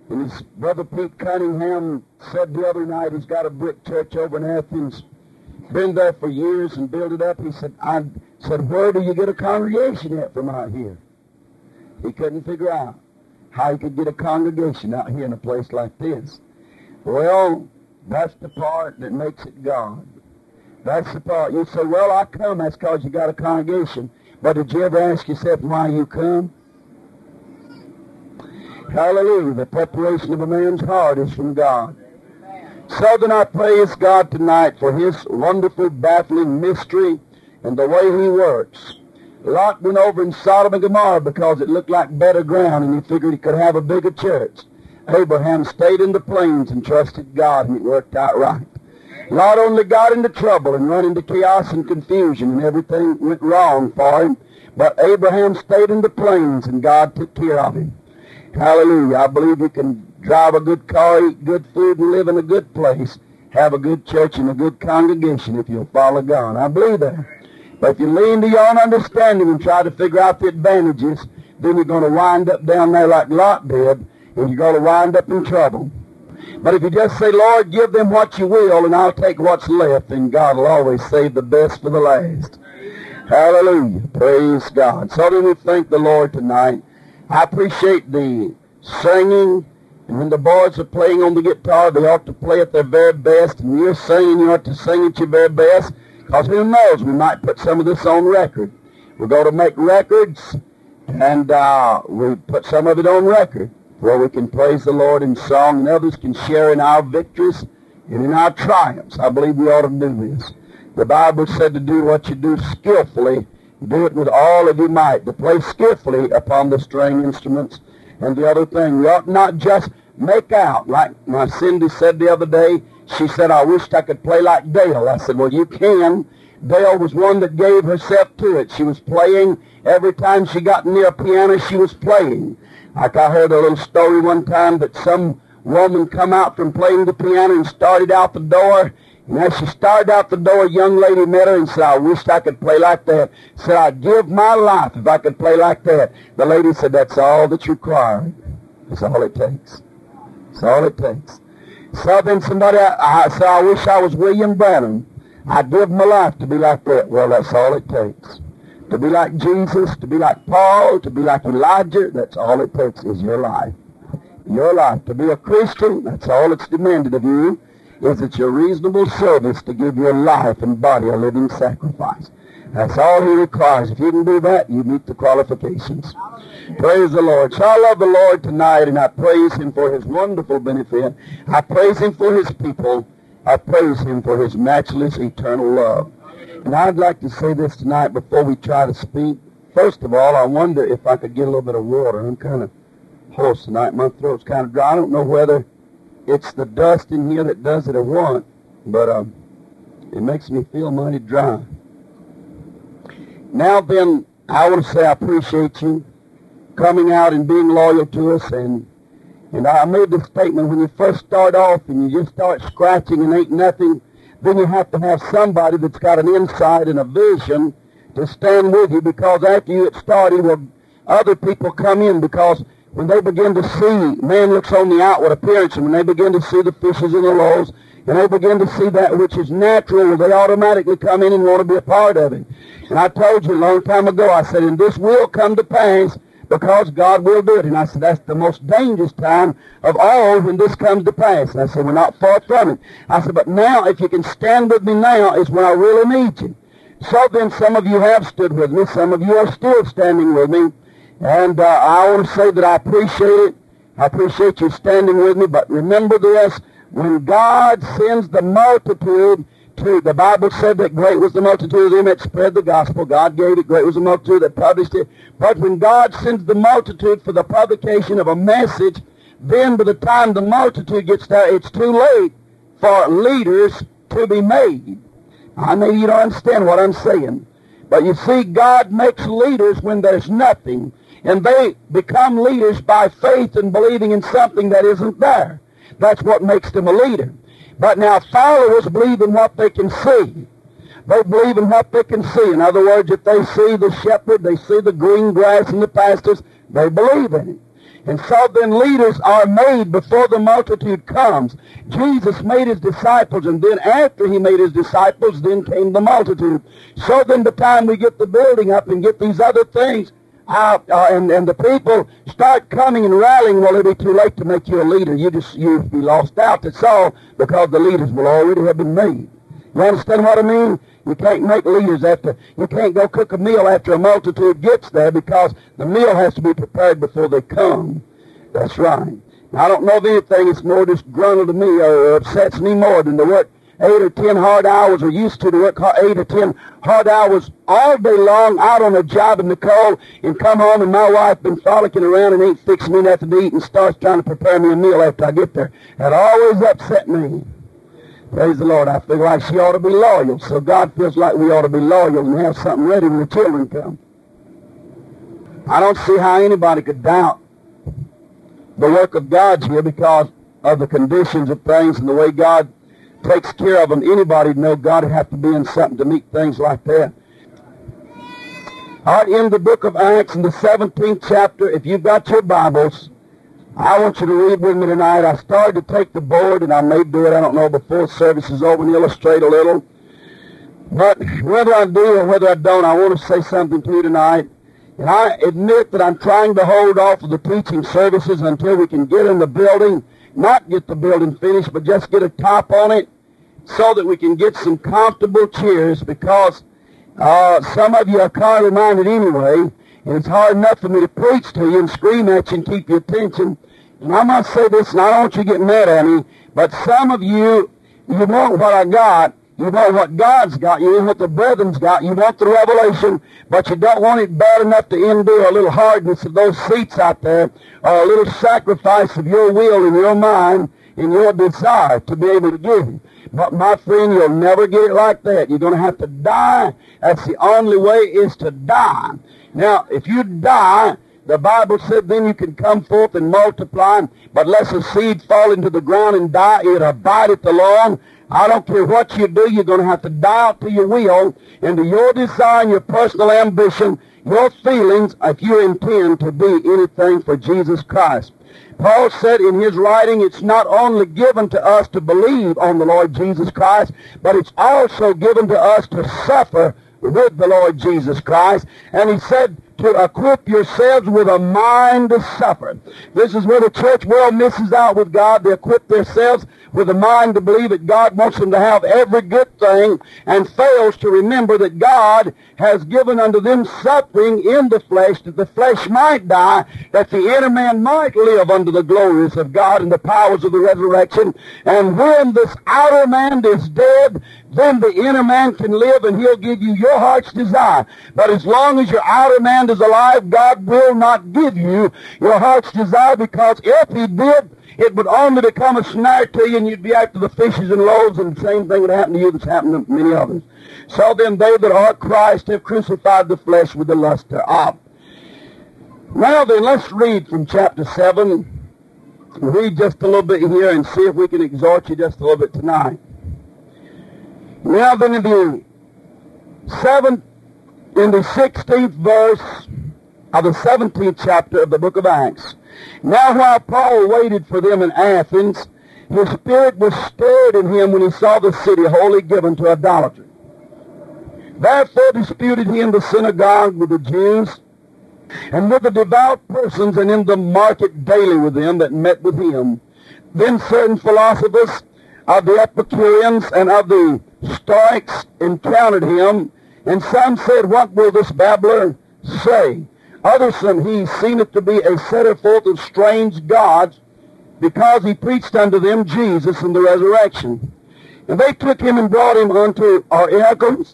And his brother Pete Cunningham said the other night he's got a brick church over in Athens, been there for years and built it up. He said, I said, where do you get a congregation at from out here? He couldn't figure out how he could get a congregation out here in a place like this. Well, that's the part that makes it God. That's the part. You say, well, I come, that's because you got a congregation. But did you ever ask yourself why you come? Hallelujah. The preparation of a man's heart is from God. So then I praise God tonight for his wonderful, baffling mystery and the way he works. Lot went over in Sodom and Gomorrah because it looked like better ground and he figured he could have a bigger church. Abraham stayed in the plains and trusted God, and it worked out right. Lot only got into trouble and run into chaos and confusion, and everything went wrong for him. But Abraham stayed in the plains, and God took care of him. Hallelujah. I believe you can drive a good car, eat good food, and live in a good place, have a good church and a good congregation if you'll follow God. I believe that. But if you lean to your own understanding and try to figure out the advantages, then you're going to wind up down there like Lot did, and you're going to wind up in trouble. But if you just say, Lord, give them what you will, and I'll take what's left, then God will always save the best for the last. Hallelujah. Praise God. So then we thank the Lord tonight. I appreciate the singing, and when the boys are playing on the guitar, they ought to play at their very best, and when you're singing, you ought to sing at your very best, because who knows, we might put some of this on record. We're going to make records, and we put some of it on record, where we can praise the Lord in song, and others can share in our victories and in our triumphs. I believe we ought to do this. The Bible said to do what you do skillfully, do it with all of your might, to play skillfully upon the string instruments. And the other thing, we ought not just make out, like my Cindy said the other day. She said, I wished I could play like Dale. I said, well, you can. Dale was one that gave herself to it. She was playing. Every time she got near a piano, she was playing. Like I heard a little story one time that some woman come out from playing the piano and started out the door. And as she started out the door, a young lady met her and said, I wished I could play like that. Said, I'd give my life if I could play like that. The lady said, that's all that's required. That's all it takes. That's all it takes. So then somebody, I said, I wish I was William Branham. I'd give my life to be like that. Well, that's all it takes. To be like Jesus, to be like Paul, to be like Elijah, that's all it takes is your life. Your life. To be a Christian, that's all that's demanded of you, is it's your reasonable service to give your life and body a living sacrifice. That's all he requires. If you can do that, you meet the qualifications. Praise the Lord. So I love the Lord tonight, and I praise him for his wonderful benefit. I praise him for his people. I praise him for his matchless eternal love. And I'd like to say this tonight before we try to speak. First of all, I wonder if I could get a little bit of water. I'm kind of hoarse tonight. My throat's kind of dry. I don't know whether it's the dust in here that does it or what, but it makes me feel mighty dry. Now then, I want to say I appreciate you coming out and being loyal to us. And I made the statement, when you first start off and you just start scratching and ain't nothing, then you have to have somebody that's got an insight and a vision to stand with you, because after you get started, well, other people come in, because when they begin to see, man looks on the outward appearance, and when they begin to see the fishes and the loaves, and they begin to see that which is natural, they automatically come in and want to be a part of it. And I told you a long time ago, I said, and this will come to pass, because God will do it. And I said, that's the most dangerous time of all when this comes to pass. And I said, we're not far from it. I said, but now, if you can stand with me now, is when I really need you. So then some of you have stood with me. Some of you are still standing with me. And I want to say that I appreciate it. I appreciate you standing with me. But remember this, when God sends the multitude to, the Bible said that great was the multitude of them that spread the gospel. God gave it. Great was the multitude that published it. But when God sends the multitude for the publication of a message, then by the time the multitude gets there, it's too late for leaders to be made. I know you don't understand what I'm saying. But you see, God makes leaders when there's nothing. And they become leaders by faith and believing in something that isn't there. That's what makes them a leader. But now followers believe in what they can see. They believe in what they can see. In other words, if they see the shepherd, they see the green grass and the pastures, they believe in it. And so then leaders are made before the multitude comes. Jesus made his disciples, and then after he made his disciples, then came the multitude. So then by the time we get the building up and get these other things out, and the people start coming and rallying, well, it'll be too late to make you a leader. You'll be lost out. That's all, because the leaders will already have been made. You understand what I mean? You can't make leaders you can't go cook a meal after a multitude gets there, because the meal has to be prepared before they come. That's right. Now, I don't know of anything that's more disgruntled to me or upsets me more than to work 8 or 10 hard hours, or used to work 8 or 10 hard hours all day long out on a job in the cold, and come home and my wife been frolicking around and ain't fixing me nothing to eat and starts trying to prepare me a meal after I get there. That always upset me. Praise the Lord. I feel like she ought to be loyal. So God feels like we ought to be loyal and have something ready when the children come. I don't see how anybody could doubt the work of God here because of the conditions of things and the way God takes care of them. Anybody would know God would have to be in something to meet things like that. All right, in the book of Acts, in the 17th chapter, if you've got your Bibles, I want you to read with me tonight. I started to take the board, and I may do it, I don't know, before service is over and illustrate a little. But whether I do or whether I don't, I want to say something to you tonight. And I admit that I'm trying to hold off of the teaching services until we can get in the building, not get the building finished, but just get a top on it so that we can get some comfortable chairs, because some of you are carnally minded anyway, and it's hard enough for me to preach to you and scream at you and keep your attention. And I must say this, and I don't want you to get mad at me, but some of you, you want what I got, you want what God's got, you want what the brethren's got, you want the revelation, but you don't want it bad enough to endure a little hardness of those seats out there, or a little sacrifice of your will and your mind and your desire to be able to give you. But my friend, you'll never get it like that. You're going to have to die. That's the only way, is to die. Now, if you die, the Bible said then you can come forth and multiply, but lest a seed fall into the ground and die, it abideth alone. I don't care what you do, you're going to have to die out to your will and to your desire and your personal ambition, your feelings, if you intend to be anything for Jesus Christ. Paul said in his writing, it's not only given to us to believe on the Lord Jesus Christ, but it's also given to us to suffer with the Lord Jesus Christ. And he said to equip yourselves with a mind to suffer. This is where the church world misses out with God. They equip themselves with a mind to believe that God wants them to have every good thing, and fails to remember that God has given unto them suffering in the flesh, that the flesh might die, that the inner man might live under the glories of God and the powers of the resurrection. And when this outer man is dead, then the inner man can live, and he'll give you your heart's desire. But as long as your outer man is alive, God will not give you your heart's desire, because if he did, it would only become a snare to you, and you'd be after the fishes and loaves, and the same thing would happen to you that's happened to many others. So then they that are Christ have crucified the flesh with the lust thereof. Now then, let's read from chapter 7. Read just a little bit here and see if we can exhort you just a little bit tonight. Now then, in the 16th verse of the 17th chapter of the book of Acts. Now while Paul waited for them in Athens, his spirit was stirred in him when he saw the city wholly given to idolatry. Therefore disputed he in the synagogue with the Jews, and with the devout persons, and in the market daily with them that met with him. Then certain philosophers of the Epicureans and of the Stoics encountered him, and some said, What will this babbler say? Others said, He seemeth to be a setter forth of strange gods, because he preached unto them Jesus and the resurrection. And they took him and brought him unto Areopagus,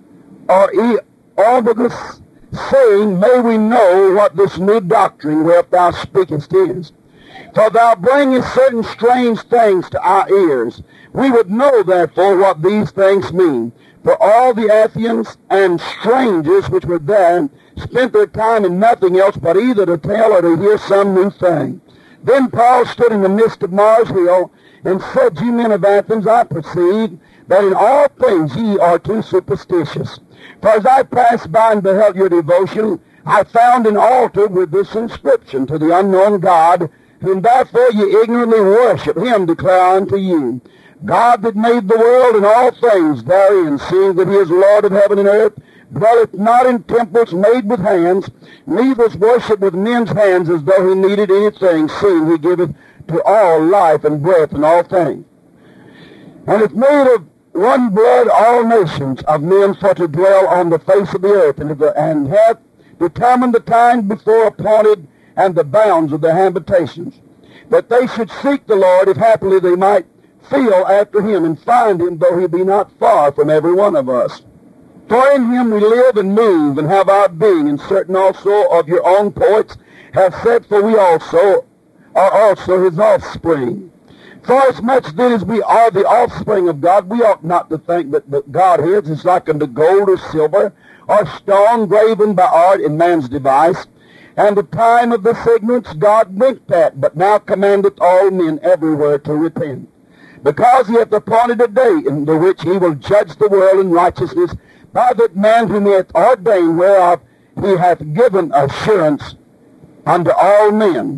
saying, May we know what this new doctrine whereof thou speakest is. For thou bringest certain strange things to our ears. We would know, therefore, what these things mean. For all the Athenians and strangers which were there spent their time in nothing else but either to tell or to hear some new thing. Then Paul stood in the midst of Mars Hill and said, Ye men of Athens, I perceive that in all things ye are too superstitious. For as I passed by and beheld your devotion, I found an altar with this inscription: to the unknown God, whom therefore ye ignorantly worship, him declare unto you, God that made the world and all things therein, seeing that he is Lord of heaven and earth, dwelleth not in temples made with hands, neither is worship with men's hands as though he needed anything, seeing he giveth to all life and breath and all things. And hath made of one blood all nations of men for to dwell on the face of the earth, and hath determined the time before appointed and the bounds of their habitations, that they should seek the Lord, if happily they might feel after him, and find him, though he be not far from every one of us. For in him we live and move and have our being, and certain also of your own poets have said, for we also are also his offspring. For as much then as we are the offspring of God, we ought not to think that Godhead is like unto gold or silver, or stone graven by art in man's device. And the time of this ignorance God winked at, but now commandeth all men everywhere to repent. Because he hath appointed a day in the which he will judge the world in righteousness by that man whom he hath ordained, whereof he hath given assurance unto all men.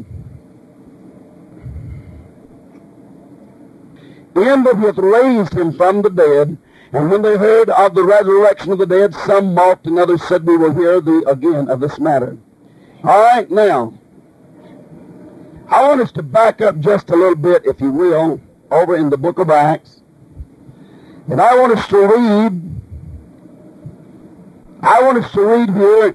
In that he hath raised him from the dead. And when they heard of the resurrection of the dead, some mocked, and others said, we will hear thee again of this matter. All right, now, I want us to back up just a little bit, if you will, over in the book of Acts. And I want us to read here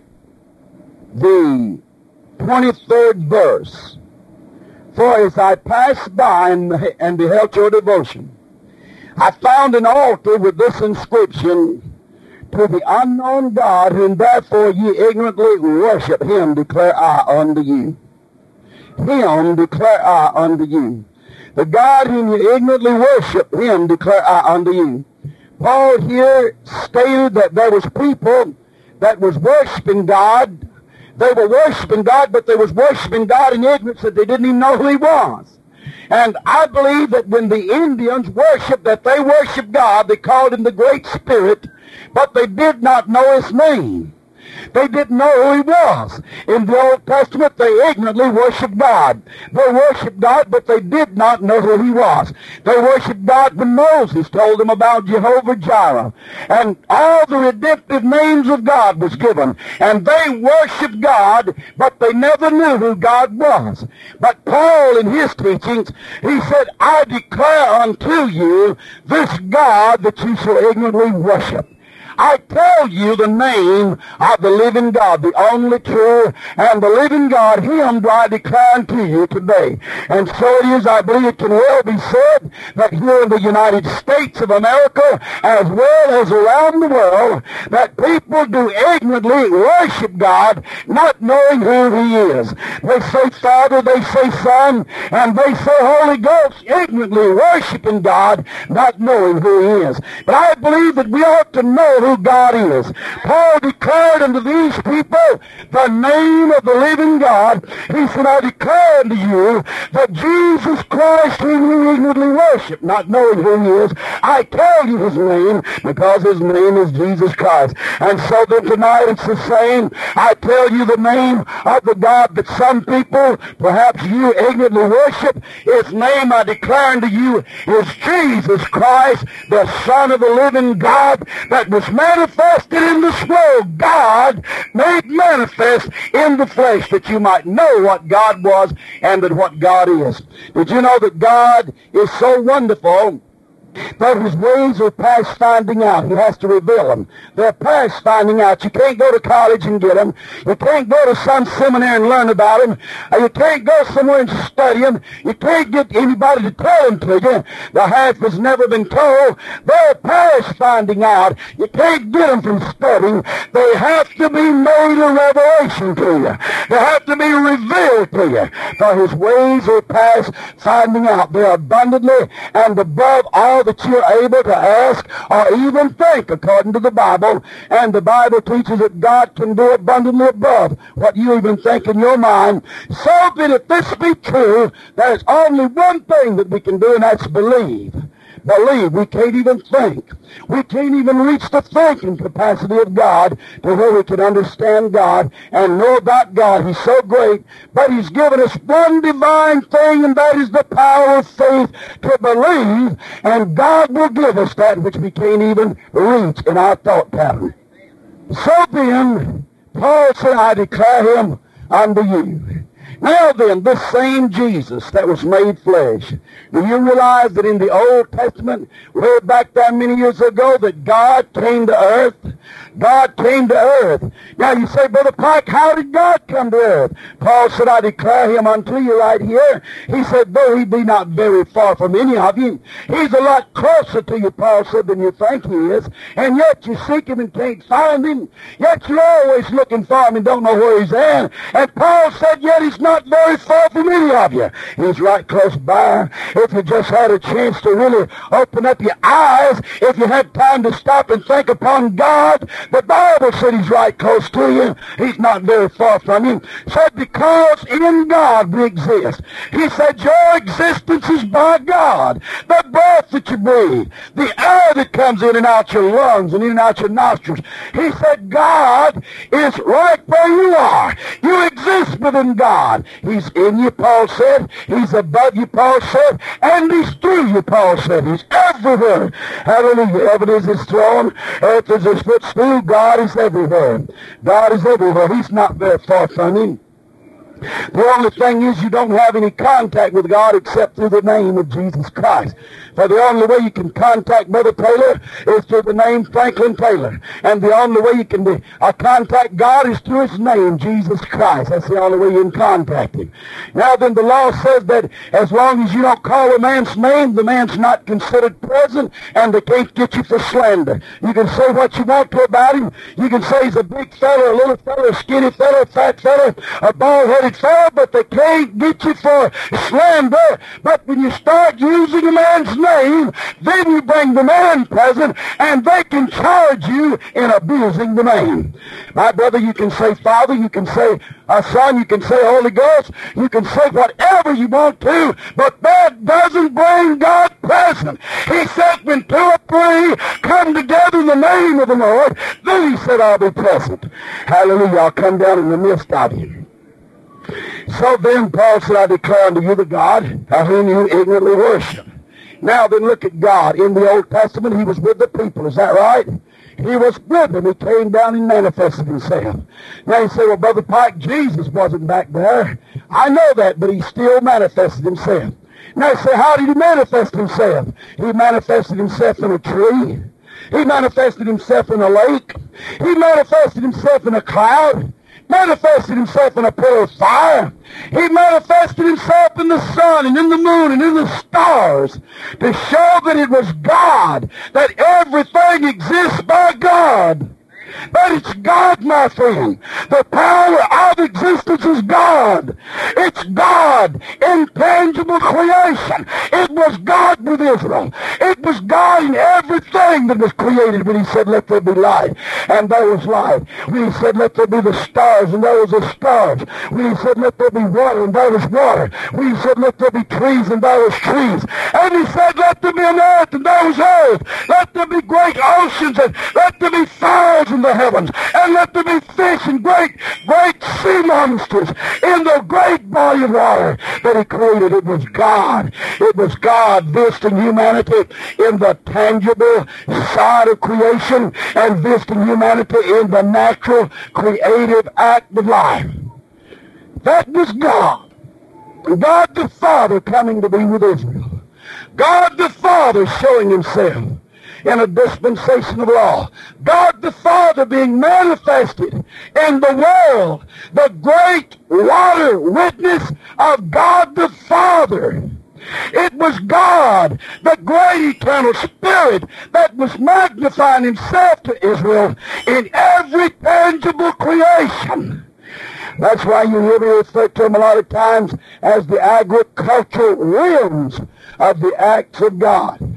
the 23rd verse. For as I passed by and beheld your devotion, I found an altar with this inscription: to the unknown God, whom therefore ye ignorantly worship, him declare I unto you. Him declare I unto you. The God whom you ignorantly worship, him declare I unto you. Paul here stated that there was people that was worshiping God. They were worshiping God, but they was worshiping God in ignorance that they didn't even know who he was. And I believe that when the Indians worshiped, that they worshiped God, they called him the Great Spirit, but they did not know his name. They didn't know who he was. In the Old Testament, they ignorantly worshiped God. They worshiped God, but they did not know who he was. They worshiped God when Moses told them about Jehovah Jireh. And all the redemptive names of God was given. And they worshiped God, but they never knew who God was. But Paul, in his teachings, he said, I declare unto you this God that you shall ignorantly worship. I tell you the name of the living God, the only true and the living God, him do I declare unto you today. And so it is, I believe it can well be said that here in the United States of America, as well as around the world, that people do ignorantly worship God, not knowing who he is. They say Father, they say Son, and they say Holy Ghost, ignorantly worshiping God, not knowing who he is. But I believe that we ought to know who God is. Paul declared unto these people the name of the living God. He said, I declare unto you that Jesus Christ, whom you ignorantly worship, not knowing who he is, I tell you his name, because his name is Jesus Christ. And so then tonight it's the same. I tell you the name of the God that some people, perhaps you, ignorantly worship. His name, I declare unto you, is Jesus Christ, the Son of the living God, that was manifested in this world. God made manifest in the flesh, that you might know what God was and that what God is. Did you know that God is so wonderful that his ways are past finding out? He has to reveal them. They're past finding out. You can't go to college and get them. You can't go to some seminary and learn about them. You can't go somewhere and study them. You can't get anybody to tell them to you. The half has never been told. They're past finding out. You can't get them from studying. They have to be made a revelation to you. They have to be revealed to you. For his ways are past finding out. They're abundantly and above all that you're able to ask or even think, according to the Bible. And the Bible teaches that God can do abundantly above what you even think in your mind. So that if this be true, there's only one thing that we can do, and that's believe. believe. We can't even think. We can't even reach the thinking capacity of God to where we can understand God and know about God. He's so great, but He's given us one divine thing, and that is the power of faith to believe, and God will give us that which we can't even reach in our thought pattern. So then, Paul said, I declare Him unto you. Now then, this same Jesus that was made flesh, do you realize that in the Old Testament, way back there many years ago, that God came to earth? God came to earth. Now you say, Brother Pike, how did God come to earth? Paul said, I declare Him unto you right here. He said, though He be not very far from any of you, He's a lot closer to you, Paul said, than you think He is. And yet you seek Him and can't find Him. Yet you're always looking for Him and don't know where He's at. And Paul said, yet He's not very far from any of you. He's right close by. If you just had a chance to really open up your eyes, if you had time to stop and think upon God, the Bible said He's right close to you. He's not very far from you. Said because in God we exist. He said your existence is by God. The breath that you breathe, the air that comes in and out your lungs and in and out your nostrils. He said God is right where you are. You exist within God. He's in you, Paul said. He's above you, Paul said. And He's through you, Paul said. He's everywhere. Hallelujah. Heaven is His throne. Earth is His footstool. God is everywhere. God is everywhere. He's not very far from Him. The only thing is you don't have any contact with God except through the name of Jesus Christ. For the only way you can contact Brother Taylor is through the name Franklin Taylor. And the only way you can contact God is through His name, Jesus Christ. That's the only way you can contact Him. Now then, the law says that as long as you don't call a man's name, the man's not considered present, and they can't get you for slander. You can say what you want to about him. You can say he's a big fella, a little fella, a skinny fella, a fat fella, a bald-headed fella, but they can't get you for slander. But when you start using a man's name, then you bring the man present, and they can charge you in abusing the man. My brother, you can say Father, you can say Son, you can say Holy Ghost, you can say whatever you want to, but that doesn't bring God present. He said when two or three come together in the name of the Lord, then He said, I'll be present. Hallelujah, I'll come down in the midst of you. So then Paul said, I declare unto you the God whom you ignorantly worship. Now then look at God. In the Old Testament, He was with the people. Is that right? He was with them. He came down and manifested Himself. Now you say, well, Brother Pike, Jesus wasn't back there. I know that, but He still manifested Himself. Now you say, how did He manifest Himself? He manifested Himself in a tree. He manifested Himself in a lake. He manifested Himself in a cloud. Manifested Himself in a pillar of fire. He manifested Himself in the sun and in the moon and in the stars to show that it was God, that everything exists by God. But it's God, my friend. The power of existence is God. It's God, intangible creation. It was God with Israel. It was God in everything that was created when He said, let there be light, and there was light. When He said, let there be the stars, and there was the stars. When He said, let there be water, and there was water. When He said, let there be trees, and there was trees. And He said, let there be an earth, and there was earth. Let there be great oceans, and let there be fowls in the heavens, and let there be fish and great sea monsters in the great body of water that He created. It was God. It was God visiting humanity in the tangible side of creation and visiting humanity in the natural creative act of life. That was God. God the Father coming to be with Israel. God the Father showing Himself in a dispensation of law. God the Father being manifested in the world, the great water witness of God the Father. It was God, the great eternal Spirit, that was magnifying Himself to Israel in every tangible creation. That's why you hear me refer to Him a lot of times as the agricultural realms of the acts of God.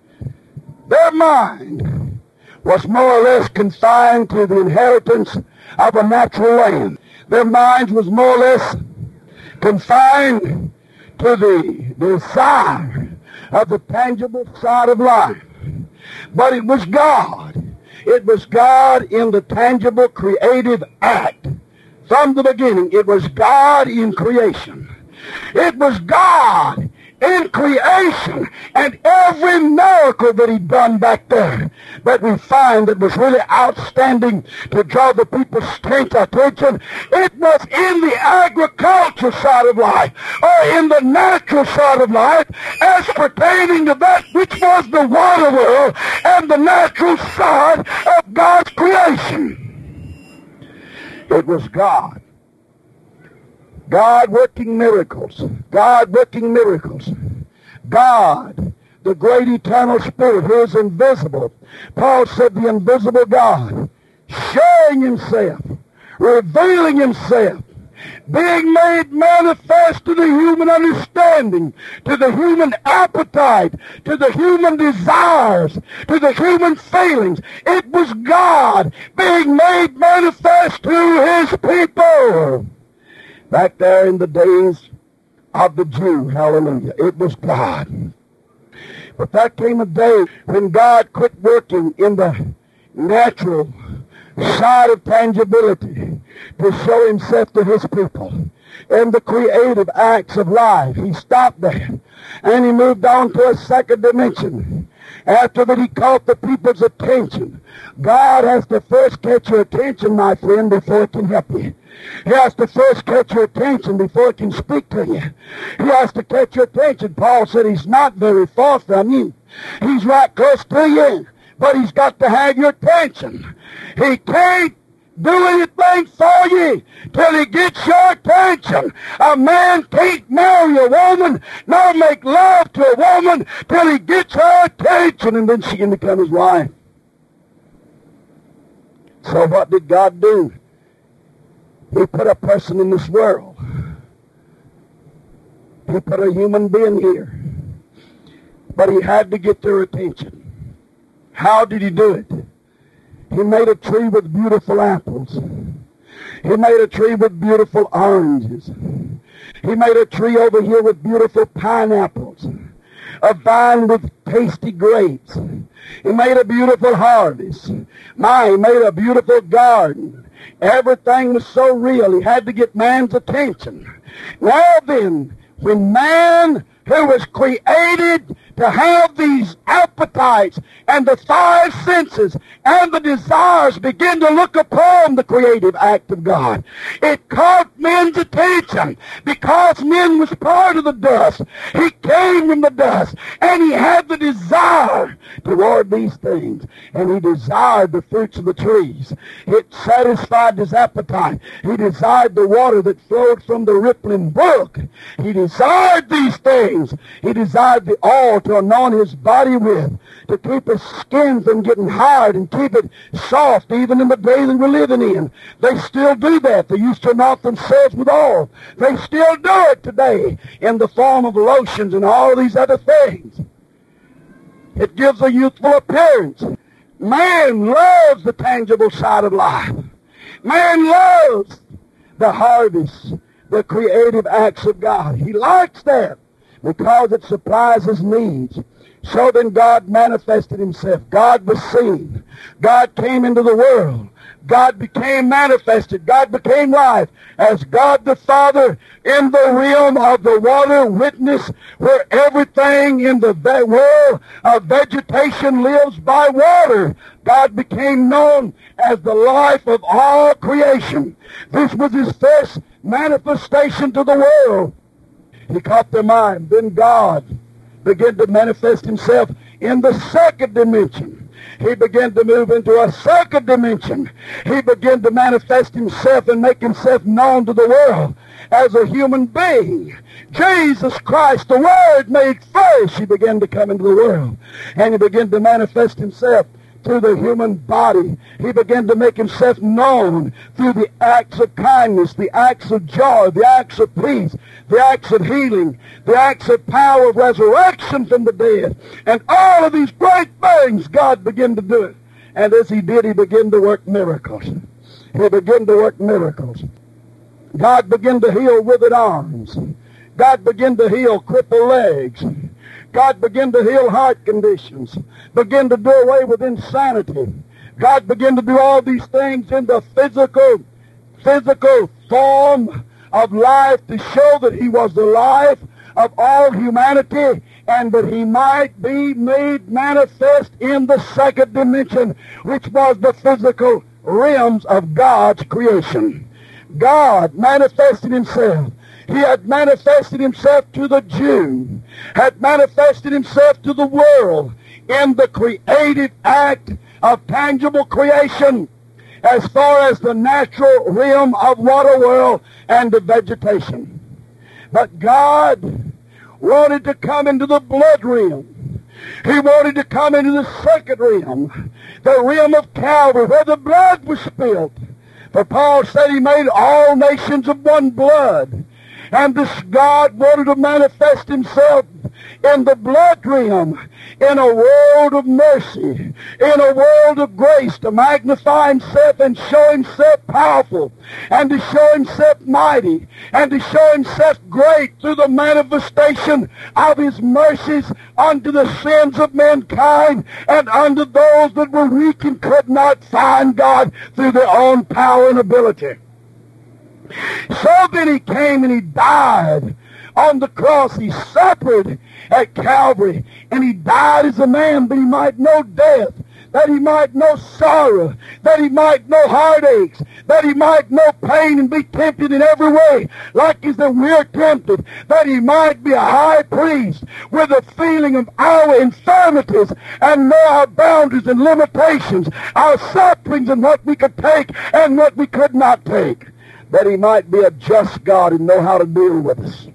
Their mind was more or less confined to the inheritance of a natural land. Their mind was more or less confined to the desire of the tangible side of life. But it was God. It was God in the tangible creative act. From the beginning, it was God in creation. It was God in creation, and every miracle that He'd done back there that we find that was really outstanding to draw the people's attention, it was in the agriculture side of life, or in the natural side of life, as pertaining to that which was the water world and the natural side of God's creation. It was God. God working miracles. God working miracles. God, the great eternal Spirit who is invisible. Paul said the invisible God, showing Himself, revealing Himself, being made manifest to the human understanding, to the human appetite, to the human desires, to the human feelings. It was God being made manifest to His people. Back there in the days of the Jew, hallelujah, it was God. But there came a day when God quit working in the natural side of tangibility to show Himself to His people. In the creative acts of life, He stopped there. And He moved on to a second dimension. After that, He caught the people's attention. God has to first catch your attention, my friend, before He can help you. He has to first catch your attention before He can speak to you. He has to catch your attention. Paul said He's not very far from you. He's right close to you. But He's got to have your attention. He can't do anything for you till He gets your attention. A man can't marry a woman nor make love to a woman till he gets her attention, and then she can become his wife. So what did God do? He put a person in this world. He put a human being here. But He had to get their attention. How did He do it? He made a tree with beautiful apples. He made a tree with beautiful oranges. He made a tree over here with beautiful pineapples. A vine with tasty grapes. He made a beautiful harvest. He made a beautiful garden. Everything was so real, He had to get man's attention. Now then, when man, who was created to have these appetites and the five senses and the desires, begin to look upon the creative act of God, it caught men's attention because man was part of the dust. He came from the dust, and he had the desire toward these things, and he desired the fruits of the trees. It satisfied his appetite. He desired the water that flowed from the rippling brook. He desired these things. He desired the oil to anoint his body with, to keep his skin from getting hard and keep it soft, even in the day that we're living in. They still do that. They used to anoint themselves with oil. They still do it today in the form of lotions and all these other things. It gives a youthful appearance. Man loves the tangible side of life. Man loves the harvest, the creative acts of God. He likes that because it supplies his needs. So then God manifested Himself. God was seen. God came into the world. God became manifested. God became life as God the Father in the realm of the water witness, where everything in the world of vegetation lives by water. God became known as the life of all creation. This was His first manifestation to the world. He caught their mind. Then God began to manifest Himself in the second dimension. He began to move into a second dimension. He began to manifest Himself and make Himself known to the world as a human being. Jesus Christ, the Word made flesh, He began to come into the world. And He began to manifest Himself through the human body. He began to make Himself known through the acts of kindness, the acts of joy, the acts of peace, the acts of healing, the acts of power of resurrection from the dead. And all of these great things, God began to do it. And as He did, He began to work miracles. He began to work miracles. God began to heal withered arms. God began to heal crippled legs. God began to heal heart conditions, began to do away with insanity. God began to do all these things in the physical form of life to show that He was the life of all humanity and that He might be made manifest in the second dimension, which was the physical realms of God's creation. God manifested Himself. He had manifested Himself to the Jew, had manifested Himself to the world in the creative act of tangible creation as far as the natural realm of water world and the vegetation. But God wanted to come into the blood realm. He wanted to come into the second realm, the realm of Calvary, where the blood was spilt. For Paul said He made all nations of one blood. And this God wanted to manifest Himself in the blood realm, in a world of mercy, in a world of grace, to magnify Himself and show Himself powerful, and to show Himself mighty, and to show Himself great through the manifestation of His mercies unto the sins of mankind and unto those that were weak and could not find God through their own power and ability. So then He came and He died on the cross. He suffered at Calvary, and He died as a man that He might know death, that He might know sorrow, that He might know heartaches, that He might know pain and be tempted in every way like as that we're tempted, that He might be a high priest with a feeling of our infirmities and know our boundaries and limitations, our sufferings and what we could take and what we could not take, that He might be a just God and know how to deal with us.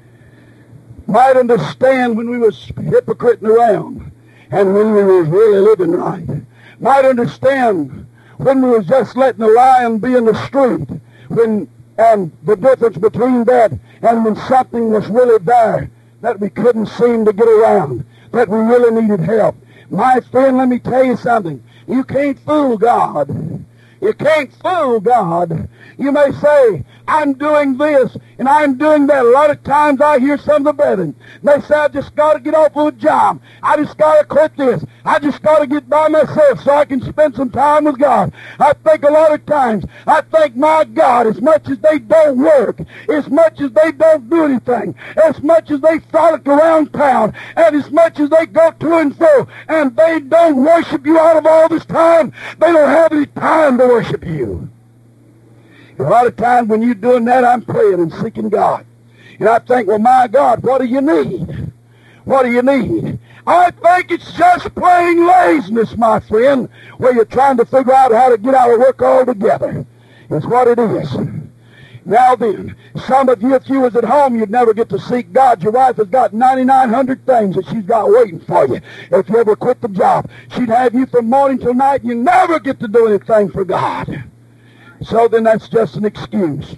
Might understand when we was hypocriting around and when we was really living right. Might understand when we was just letting the lion be in the street, and the difference between that and when something was really there that we couldn't seem to get around, that we really needed help. My friend, let me tell you something. You can't fool God. You can't fool God. You may say, I'm doing this and I'm doing that. A lot of times I hear some of the brethren, they say, I just got to get off of a job. I just got to quit this. I just got to get by myself so I can spend some time with God. I think a lot of times, I think, my God, as much as they don't work, as much as they don't do anything, as much as they frolic around town, and as much as they go to and fro, and they don't worship you out of all this time, they don't have any time to worship you. A lot of times when you're doing that, I'm praying and seeking God. And I think, well, my God, what do you need? What do you need? I think it's just plain laziness, my friend, where you're trying to figure out how to get out of work altogether. It's what it is. Now then, some of you, if you was at home, you'd never get to seek God. Your wife has got 9,900 things that she's got waiting for you. If you ever quit the job, she'd have you from morning till night. You never get to do anything for God. So then that's just an excuse.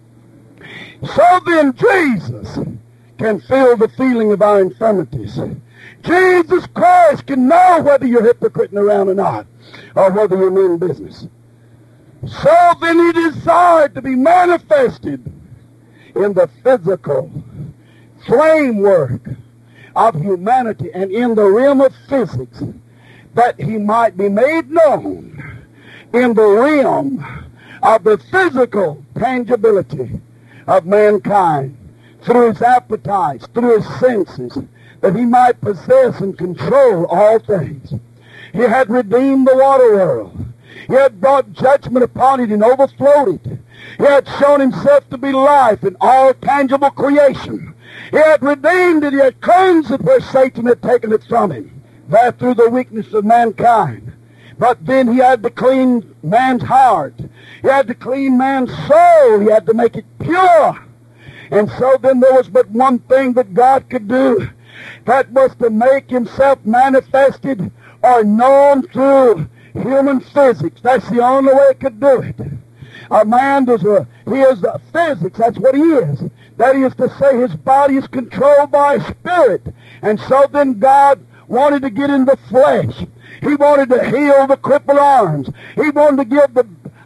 So then Jesus can feel the feeling of our infirmities. Jesus Christ can know whether you're hypocriting around or not, or whether you mean business. So then He desired to be manifested in the physical framework of humanity and in the realm of physics, that He might be made known in the realm of the physical tangibility of mankind through His appetites, through His senses, that He might possess and control all things. He had redeemed the water world. He had brought judgment upon it and overflowed it. He had shown Himself to be life in all tangible creation. He had redeemed it. He had cleansed it where Satan had taken it from Him. That through the weakness of mankind. But then He had to clean man's heart. He had to clean man's soul. He had to make it pure. And so then there was but one thing that God could do. That was to make Himself manifested or known through human physics. That's the only way it could do it. A man he is physics. That's what he is. That is to say, his body is controlled by a spirit. And so then God wanted to get in the flesh. He wanted to heal the crippled arms. He wanted to give the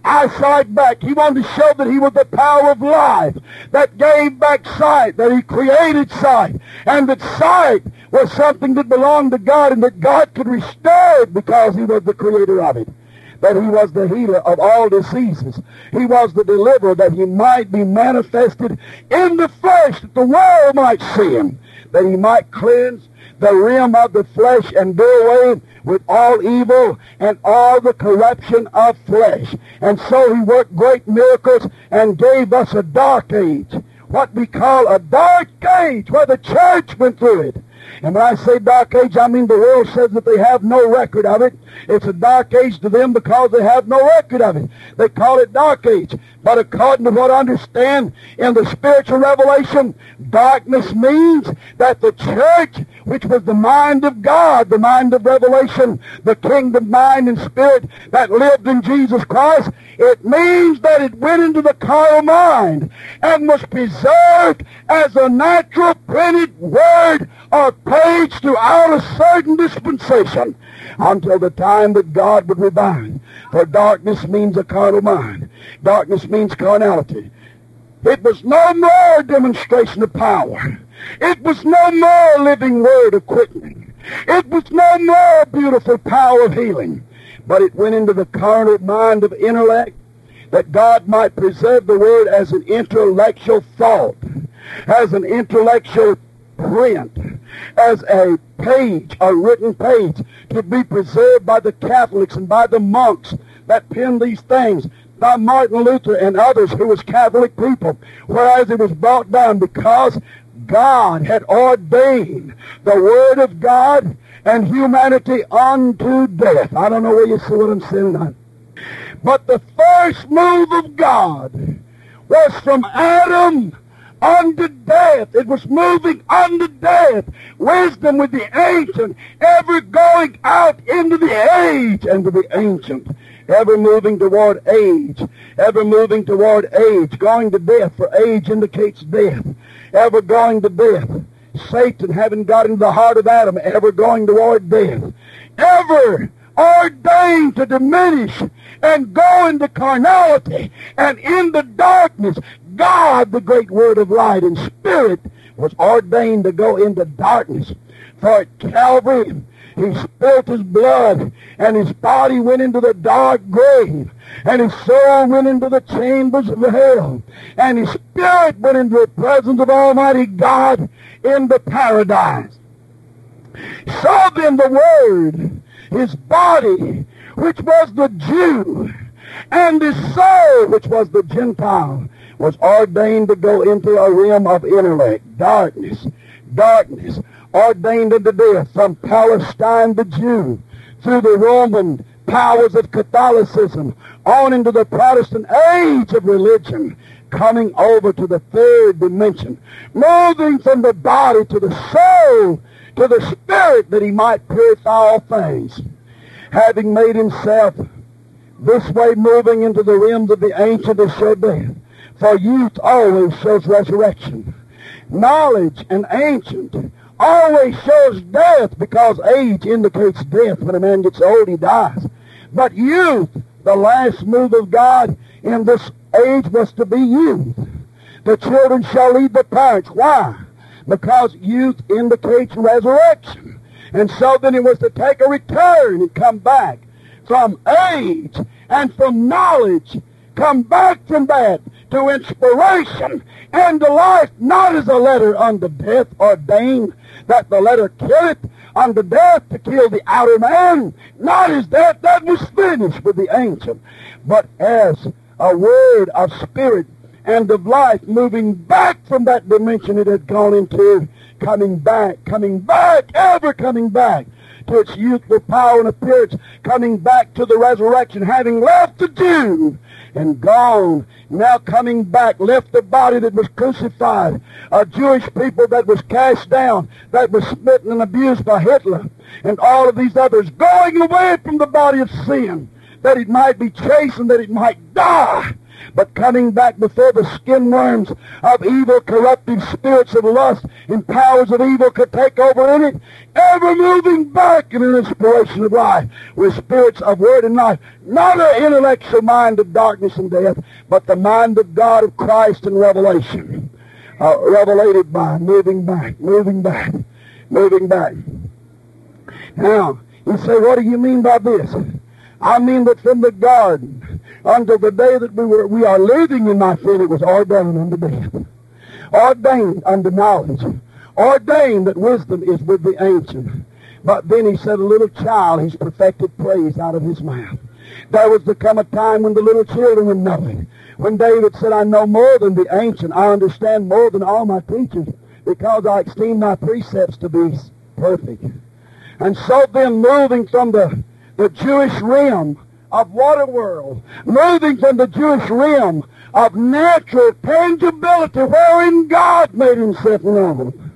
eyesight back. He wanted to show that he was the power of life that gave back sight, that he created sight, and that sight was something that belonged to God and that God could restore it because he was the creator of it. That he was the healer of all diseases. He was the deliverer, that he might be manifested in the flesh, that the world might see him, that he might cleanse the rim of the flesh and do away with all evil and all the corruption of flesh. And so he worked great miracles and gave us a dark age, what we call a dark age, where the church went through it. And when I say dark age, I mean the world says that they have no record of it. It's a dark age to them because they have no record of it. They call it dark age. But according to what I understand in the spiritual revelation, darkness means that the church, which was the mind of God, the mind of revelation, the kingdom mind and spirit that lived in Jesus Christ, it means that it went into the carnal mind and was preserved as a natural printed word or page throughout a certain dispensation until the time that God would revive. For darkness means a carnal mind. Darkness means carnality. It was no more demonstration of power. It was no more living word of quickening. It was no more beautiful power of healing. But it went into the carnal mind of intellect, that God might preserve the word as an intellectual thought, as an intellectual print, as a page, a written page, to be preserved by the Catholics and by the monks that penned these things, by Martin Luther and others who was Catholic people, whereas it was brought down because God had ordained the Word of God and humanity unto death. I don't know where you see what I'm saying tonight. But the first move of God was from Adam unto death. It was moving unto death. Wisdom with the ancient, ever going out into the age and to the ancient. Ever moving toward age. Ever moving toward age. Going to death, for age indicates death. Ever going to death. Satan having got into the heart of Adam, ever going toward death. Ever ordained to diminish and go into carnality and into darkness. God, the great word of light and spirit, was ordained to go into darkness. For at Calvary, he spilt his blood, and his body went into the dark grave, and his soul went into the chambers of hell, and his spirit went into the presence of Almighty God in the paradise. So then the Word, his body, which was the Jew, and his soul, which was the Gentile, was ordained to go into a realm of intellect, darkness, ordained unto death, from Palestine the Jew, through the Roman powers of Catholicism, on into the Protestant age of religion, coming over to the third dimension, moving from the body to the soul, to the spirit, that he might purify all things, having made himself this way, moving into the realms of the ancient to show death. For youth always shows resurrection. Knowledge and ancient always shows death, because age indicates death. When a man gets old, he dies. But youth, the last move of God in this age, was to be youth. The children shall lead the parents. Why? Because youth indicates resurrection. And so then it was to take a return and come back from age and from knowledge, come back from that to inspiration and to life, not as a letter unto death ordained, that the letter killeth, unto death to kill the outer man, not as that was finished with the ancient, but as a word of spirit and of life, moving back from that dimension it had gone into, coming back, ever coming back to its youthful power and appearance, coming back to the resurrection, having left the Jew and gone, now coming back, left the body that was crucified, a Jewish people that was cast down, that was smitten and abused by Hitler, and all of these others, going away from the body of sin, that it might be chastened, that it might die, but coming back before the skin worms of evil, corrupting spirits of lust and powers of evil could take over in it, ever moving back in an inspiration of life with spirits of word and life, not an intellectual mind of darkness and death, but the mind of God of Christ and revelation, revelated by moving back, moving back, moving back. Now, you say, what do you mean by this? I mean that from the garden until the day that we are living in my sin, it was ordained unto death, ordained unto knowledge, ordained that wisdom is with the ancient. But then he said, a little child, he's perfected praise out of his mouth. There was to come a time when the little children would know it. When David said, I know more than the ancient, I understand more than all my teachers, because I esteem my precepts to be perfect. And so then, moving from the Jewish realm of water world, moving from the Jewish realm of natural tangibility wherein God made himself known,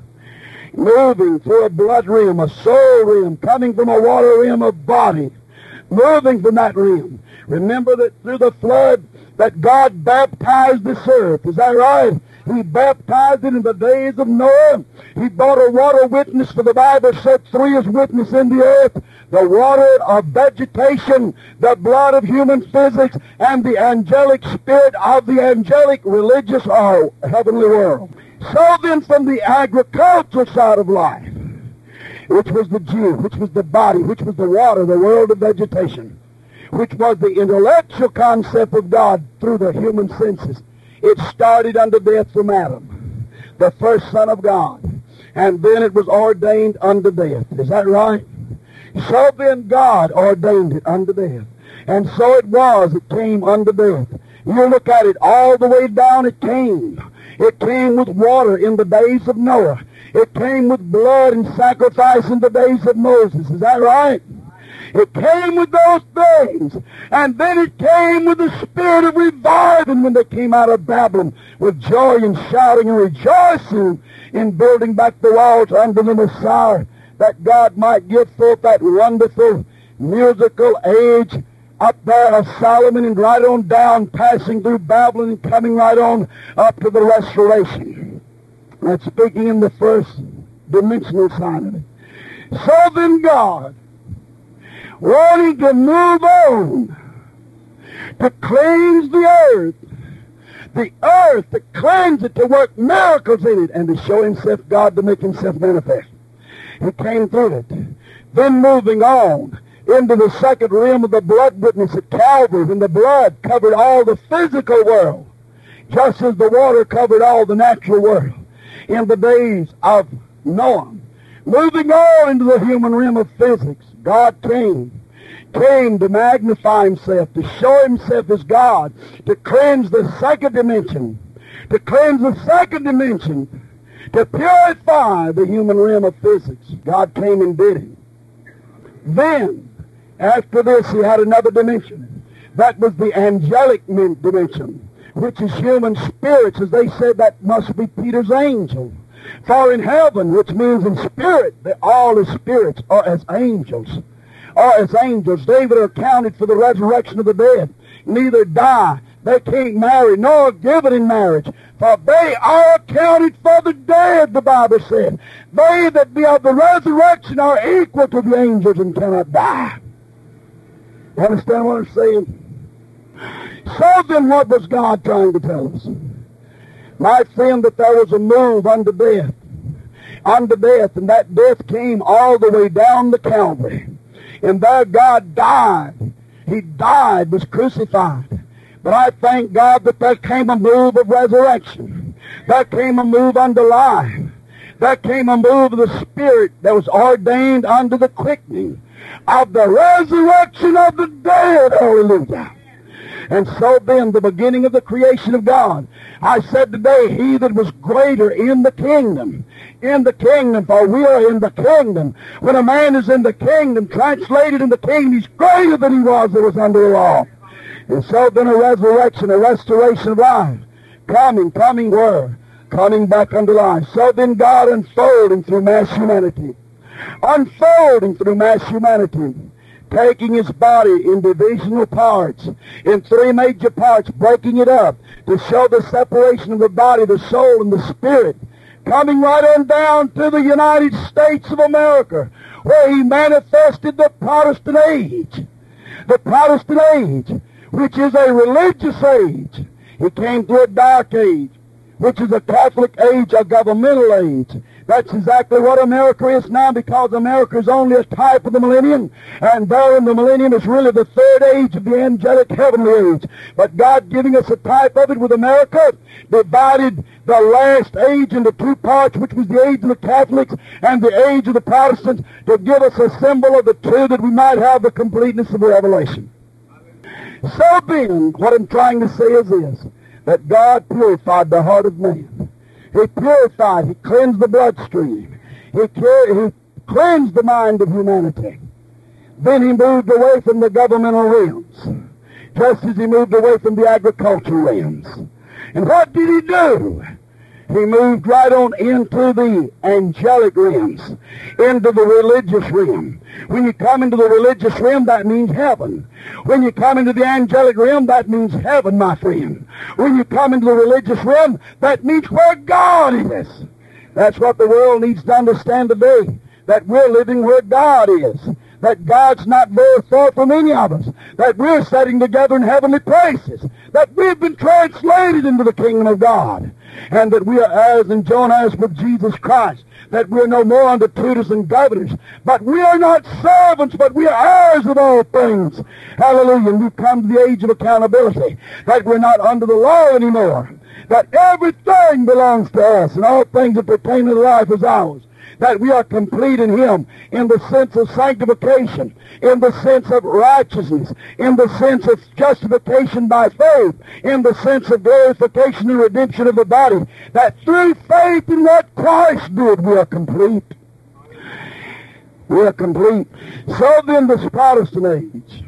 moving through a blood realm, a soul realm, coming from a water realm of body, moving from that realm. Remember that through the flood that God baptized this earth. Is that right? He baptized it in the days of Noah. He brought a water witness, for the Bible said 3 is witness in the earth: the water of vegetation, the blood of human physics, and the angelic spirit of the angelic religious or heavenly world. So then, from the agricultural side of life, which was the Jew, which was the body, which was the water, the world of vegetation, which was the intellectual concept of God through the human senses, it started unto death from Adam, the first son of God. And then it was ordained unto death. Is that right? So then God ordained it unto death. And so it was, it came unto death. You look at it all the way down, it came. It came with water in the days of Noah. It came with blood and sacrifice in the days of Moses. Is that right? It came with those things. And then it came with the spirit of reviving when they came out of Babylon with joy and shouting and rejoicing in building back the walls under the Messiah, that God might give forth that wonderful musical age up there of Solomon and right on down, passing through Babylon and coming right on up to the restoration. That's speaking in the first dimensional side of it. So then God, wanting to move on, to cleanse the earth, to cleanse it, to work miracles in it, and to show himself God, to make himself manifest. He came through it. Then moving on into the second realm of the blood witness at Calvary, when the blood covered all the physical world, just as the water covered all the natural world in the days of Noah. Moving on into the human realm of physics, God came to magnify himself, to show himself as God, to cleanse the second dimension, to purify the human realm of physics. God came and did it. Then, after this, he had another dimension. That was the angelic dimension, which is human spirits, as they said that must be Peter's angel. For in heaven, which means in spirit, all the spirits are as angels. David are accounted for the resurrection of the dead. Neither die. They can't marry, nor given in marriage. For they are accounted for the dead, the Bible said. They that be of the resurrection are equal to the angels and cannot die. You understand what I'm saying? So then what was God trying to tell us? My friend, that there was a move unto death, and that death came all the way down to Calvary. And there God died. He died, was crucified. But I thank God that there came a move of resurrection. There came a move unto life. There came a move of the Spirit that was ordained unto the quickening of the resurrection of the dead. Hallelujah. And so then, the beginning of the creation of God, I said today, he that was greater in the kingdom, for we are in the kingdom. When a man is in the kingdom, translated in the kingdom, he's greater than he was that was under the law. And so then a resurrection, a restoration of life, coming back unto life. So then God unfolding through mass humanity, taking his body in divisional parts, in three major parts, breaking it up to show the separation of the body, the soul, and the spirit, coming right on down to the United States of America, where he manifested the Protestant age. The Protestant age, which is a religious age. He came through a dark age, which is a Catholic age, a governmental age. That's exactly what America is now, because America is only a type of the millennium, and therein the millennium is really the third age of the angelic heavenly age. But God, giving us a type of it with America, divided the last age into two parts, which was the age of the Catholics and the age of the Protestants, to give us a symbol of the two, that we might have the completeness of the revelation. So then, what I'm trying to say is this, that God purified the heart of man. He purified, He cleansed the bloodstream. He cleansed the mind of humanity. Then He moved away from the governmental realms, just as He moved away from the agricultural realms. And what did He do? He moved right on into the angelic realms, into the religious realm. When you come into the religious realm, that means heaven. When you come into the angelic realm, that means heaven, my friend. When you come into the religious realm, that means where God is. That's what the world needs to understand today, that we're living where God is, that God's not very far from any of us, that we're sitting together in heavenly places, that we've been translated into the kingdom of God, and that we are heirs and joint heirs with Jesus Christ, that we're no more under tutors and governors, but we are not servants, but we are heirs of all things. Hallelujah. And we've come to the age of accountability, that we're not under the law anymore, that everything belongs to us, and all things that pertain to life is ours, that we are complete in Him in the sense of sanctification, in the sense of righteousness, in the sense of justification by faith, in the sense of glorification and redemption of the body, that through faith in what Christ did, we are complete. We are complete. So then this Protestant age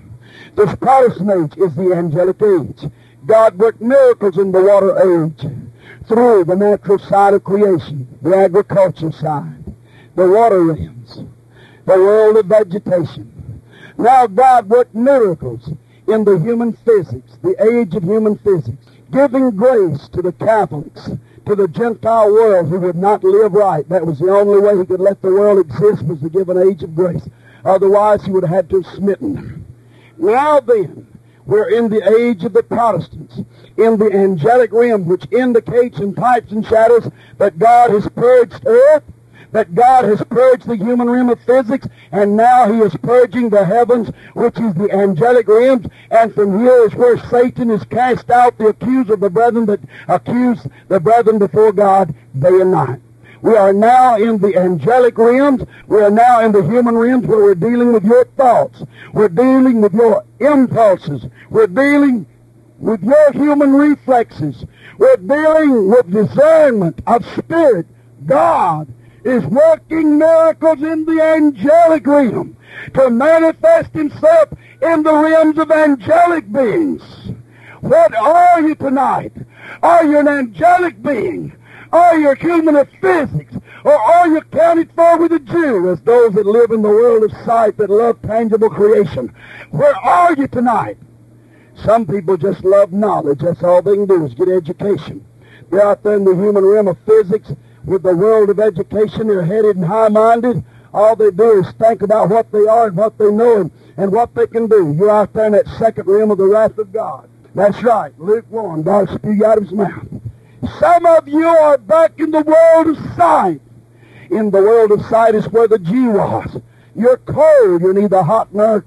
is the angelic age. God worked miracles in the water age through the natural side of creation, the agricultural side, the water realms, the world of vegetation. Now God worked miracles in the human physics, the age of human physics, giving grace to the Catholics, to the Gentile world who would not live right. That was the only way He could let the world exist, was to give an age of grace. Otherwise He would have had to have smitten them. Now then, we're in the age of the Protestants, in the angelic realm, which indicates in types and shadows that God has purged earth, that God has purged the human realm of physics, and now He is purging the heavens, which is the angelic realms, and from here is where Satan is cast out, the accuser of the brethren that accuse the brethren before God day and night. We are now in the angelic realms. We are now in the human realms, where we're dealing with your thoughts. We're dealing with your impulses. We're dealing with your human reflexes. We're dealing with discernment of spirit. God is working miracles in the angelic realm to manifest Himself in the realms of angelic beings. What are you tonight? Are you an angelic being? Are you human of physics? Or are you counted for with a Jew, as those that live in the world of sight, that love tangible creation? Where are you tonight? Some people just love knowledge. That's all they can do is get education. They're out there in the human realm of physics with the world of education. They're headed and high-minded. All they do is think about what they are and what they know and what they can do. You're out there in that second realm of the wrath of God. That's right. Luke 1, God spew out of His mouth. Some of you are back in the world of sight. In the world of sight is where the Jew was. You're cold. You're neither hot nor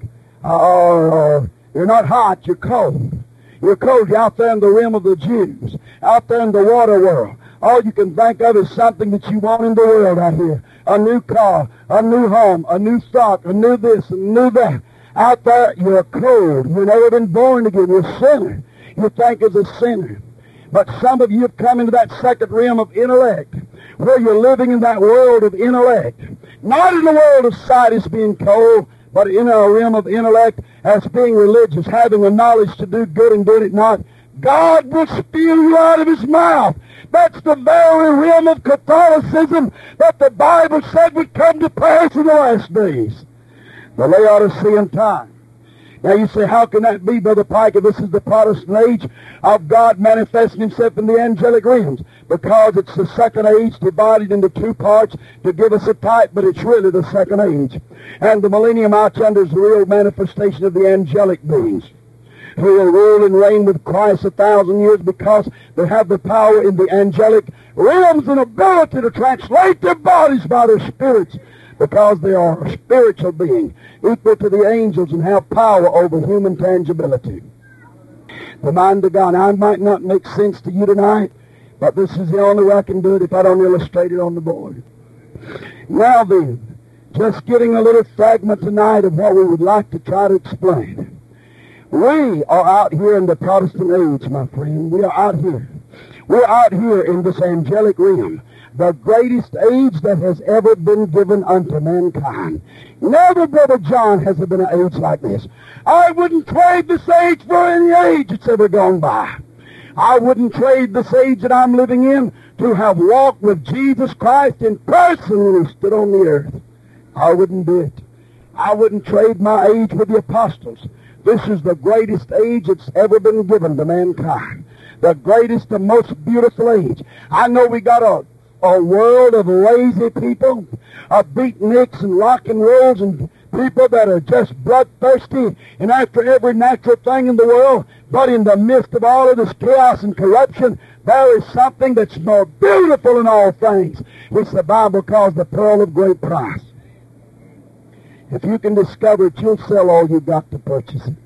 you're not hot. You're cold. You're cold. You're out there in the realm of the Jews, out there in the water world. All you can think of is something that you want in the world out here. A new car, a new home, a new stock, a new this, a new that. Out there, you're cold. You've never been born again. You're a sinner. You think as a sinner. But some of you have come into that second realm of intellect, where you're living in that world of intellect. Not in the world of sight as being cold, but in a realm of intellect as being religious, having the knowledge to do good and doing it not. God will spew you out of His mouth. That's the very realm of Catholicism that the Bible said would come to pass in the last days. the Laodicean time. Now you say, how can that be, Brother Pike, if this is the Protestant age of God manifesting himself in the angelic realms? Because it's the second age divided into two parts to give us a type, but it's really the second age. And the millennium out yonder is the real manifestation of the angelic beings, who will rule and reign with Christ 1,000 years, because they have the power in the angelic realms and ability to translate their bodies by their spirits, because they are a spiritual being, equal to the angels, and have power over human tangibility. The mind of God. Now, it might not make sense to you tonight, but this is the only way I can do it if I don't illustrate it on the board. Now then, just getting a little fragment tonight of what we would like to try to explain. We are out here in the Protestant age, my friend. We are out here. We're out here in this angelic realm, the greatest age that has ever been given unto mankind. Never, Brother John, has there been an age like this. I wouldn't trade this age for any age that's ever gone by. I wouldn't trade this age that I'm living in to have walked with Jesus Christ in person when he stood on the earth. I wouldn't do it. I wouldn't trade my age with the apostles. This is the greatest age that's ever been given to mankind. The greatest and most beautiful age. I know we got a world of lazy people, of beatniks and rock and rolls, and people that are just bloodthirsty and after every natural thing in the world. But in the midst of all of this chaos and corruption, there is something that's more beautiful in all things, which the Bible calls the pearl of great price. If you can discover it, you'll sell all you've got to purchase it.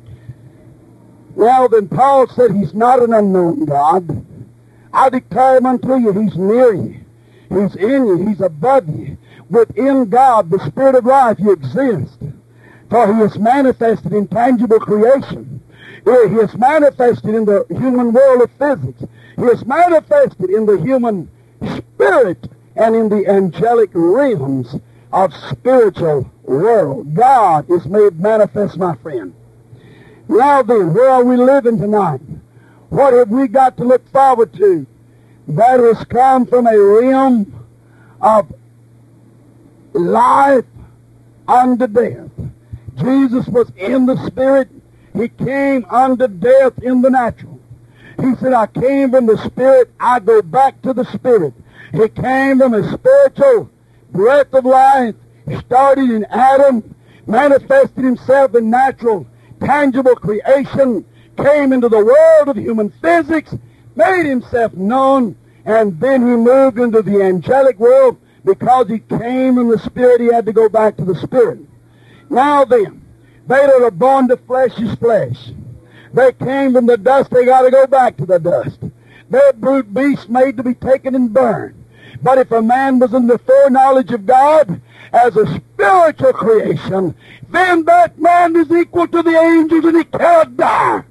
Well, then Paul said he's not an unknown God. I declare him unto you, he's near you. He's in you. He's above you. Within God, the Spirit of life, you exist. For he is manifested in tangible creation. He is manifested in the human world of physics. He is manifested in the human spirit and in the angelic realms of spiritual world. God is made manifest, my friend. Now then, where are we living tonight? What have we got to look forward to? That has come from a realm of life unto death. Jesus was in the Spirit. He came unto death in the natural. He said, I came from the Spirit, I go back to the Spirit. He came from a spiritual breath of life, started in Adam, manifested himself in natural, tangible creation, came into the world of human physics, made himself known, and then he moved into the angelic world. Because he came in the Spirit, he had to go back to the Spirit. Now then, they that are born to flesh is flesh. They came from the dust, they got to go back to the dust. They're brute beasts made to be taken and burned. But if a man was in the foreknowledge of God as a spiritual creation, then that man is equal to the angels and he cannot die.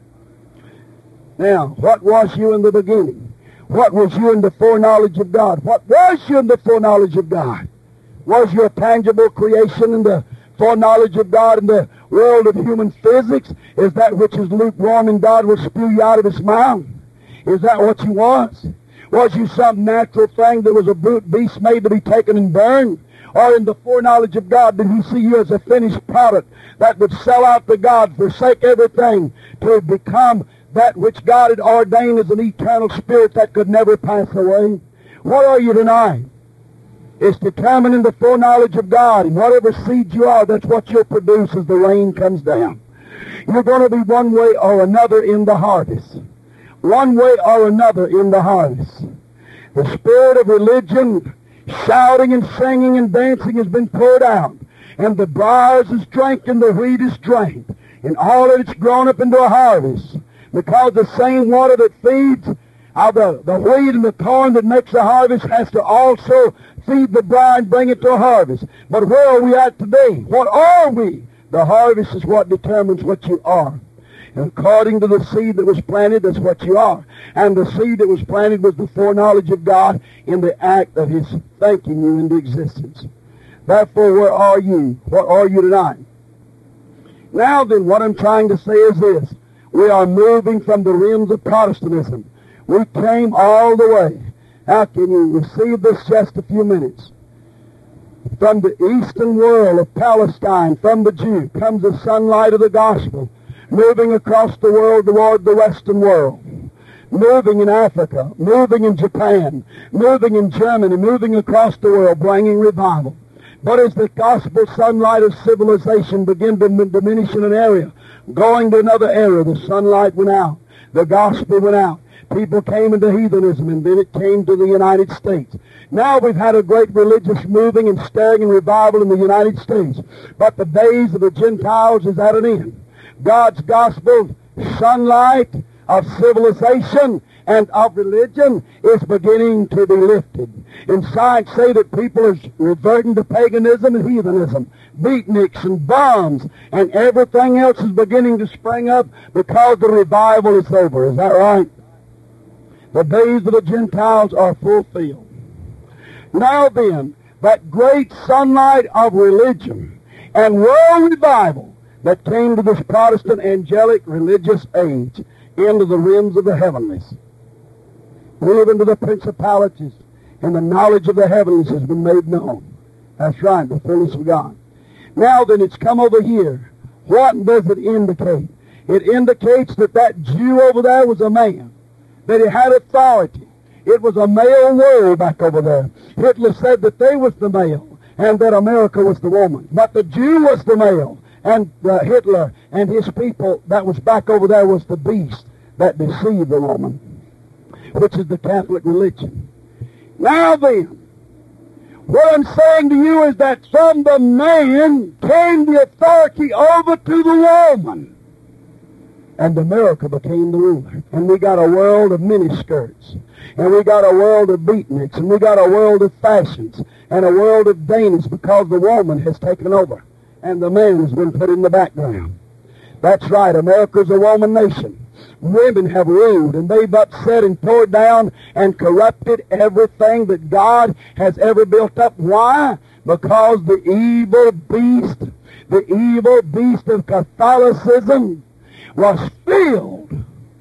Now, what was you in the beginning? What was you in the foreknowledge of God? What was you in the foreknowledge of God? Was you a tangible creation in the foreknowledge of God in the world of human physics? Is that which is lukewarm and God will spew you out of his mouth? Is that what you was? Was you some natural thing that was a brute beast made to be taken and burned? Or in the foreknowledge of God, did he see you as a finished product that would sell out to God, forsake everything to become that which God had ordained as an eternal spirit that could never pass away? What are you tonight? It's determined in the foreknowledge of God, and whatever seed you are, that's what you'll produce as the rain comes down. You're going to be one way or another in the harvest. One way or another in the harvest. The spirit of religion, shouting and singing and dancing has been poured out, and the briars is drank and the wheat is drank, and all of it's grown up into a harvest. Because the same water that feeds the wheat and the corn that makes the harvest has to also feed the briar and bring it to a harvest. But where are we at today? What are we? The harvest is what determines what you are. And according to the seed that was planted, that's what you are. And the seed that was planted was the foreknowledge of God in the act of his thanking you into existence. Therefore, where are you? What are you tonight? Now then, what I'm trying to say is this. We are moving from the realms of Protestantism. We came all the way. How can you receive this just a few minutes? From the eastern world of Palestine, from the Jew, comes the sunlight of the gospel, moving across the world toward the western world, moving in Africa, moving in Japan, moving in Germany, moving across the world, bringing revival. But as the gospel sunlight of civilization began to diminish in an area, going to another area, the sunlight went out, the gospel went out. People came into heathenism, and then it came to the United States. Now we've had a great religious moving and stirring and revival in the United States. But the days of the Gentiles is at an end. God's gospel sunlight of civilization and of religion is beginning to be lifted. And science say that people are reverting to paganism and heathenism, beatniks and bombs, and everything else is beginning to spring up because the revival is over. Is that right? The days of the Gentiles are fulfilled. Now then, that great sunlight of religion and world revival that came to this Protestant angelic religious age into the realms of the heavenlies, even to the principalities, and the knowledge of the heavenlies has been made known. That's right, the fullness of God. Now then, it's come over here. What does it indicate? It indicates that that Jew over there was a man, that he had authority. It was a male world back over there. Hitler said that they was the male and that America was the woman. But the Jew was the male, and Hitler and his people that was back over there was the beast that deceived the woman, which is the Catholic religion. Now then, what I'm saying to you is that from the man came the authority over to the woman. And America became the ruler. And we got a world of miniskirts. And we got a world of beatniks. And we got a world of fashions. And a world of Danish because the woman has taken over. And the man has been put in the background. That's right. America's a woman nation. Women have ruled, and they've upset and tore down and corrupted everything that God has ever built up. Why? Because the evil beast of Catholicism was filled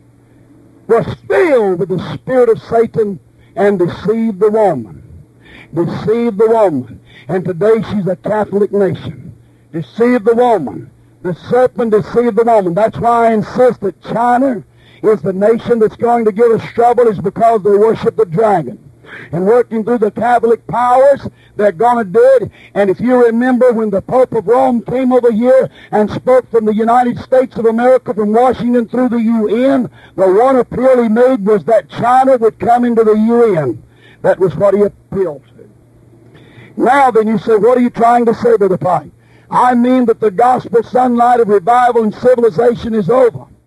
with the spirit of Satan and deceived the woman. Deceived the woman. And today she's a Catholic nation. Deceived the woman. The serpent deceived the woman. That's why I insist that China is the nation that's going to give us trouble, is because they worship the dragon. And working through the Catholic powers, they're going to do it. And if you remember when the Pope of Rome came over here and spoke from the United States of America, from Washington through the UN, the one appeal he made was that China would come into the UN. That was what he appealed to. Now then, you say, what are you trying to say, Brother Pike? I mean that the gospel sunlight of revival and civilization is over.